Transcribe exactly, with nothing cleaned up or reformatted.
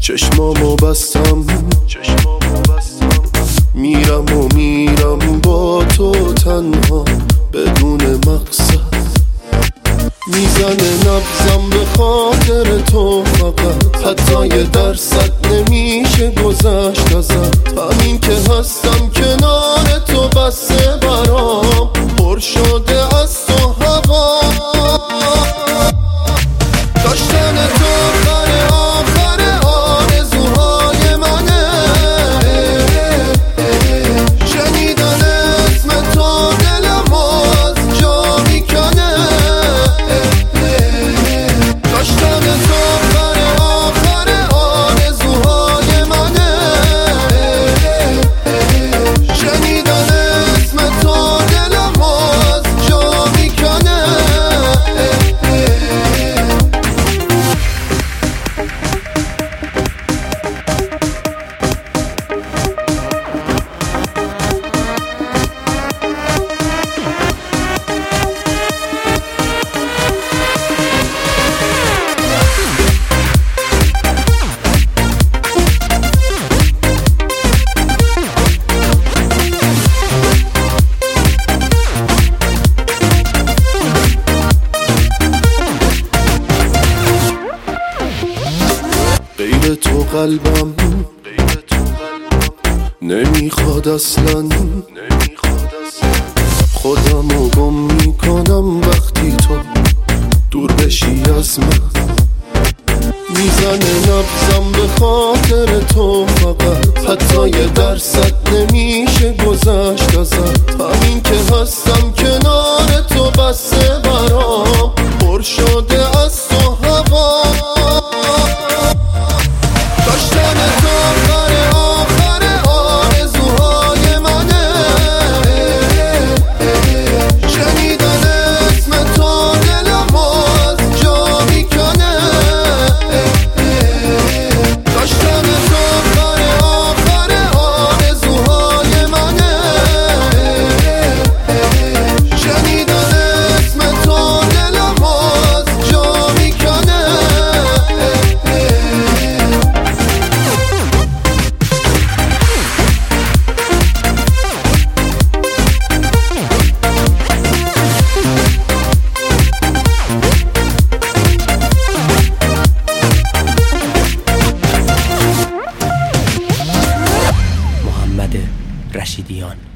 چشمامو بستم میرم و میرم با تو تنها بدون مقصد، میزنه نبضم به خاطر تو فقط، حتی یه درصد نمیشه گذشت ازت. همین که هستم کنار تو بسه برام، پر شده از تو هوا. داشتن تو آخر آخر آرزوهای منه، شنیدن اسم تو دلم از جا میکنه. داشتن تو آخر آخر آرزوهای منه، شنیدن اسم تو دلم از جا میکنه. غیر تو قلبم نمیخواد اصلا، خودمو گم میکنم وقتی تو دور بشی از من. میزنه نبضم به خاطر تو فقط، حتی یه درصد نمیشه گذشت ازت. همین که هستم کنار تو بسه برام، پر شده از تو هوا. داشتن تو آخر آخر آرزوهای منه، شنیدن اسم تو دلم از جا میکنه. داشتن تو آخر آخر آرزوهای منه، شنیدن اسم تو دلم از جا میکنه. محمد رشیدیان.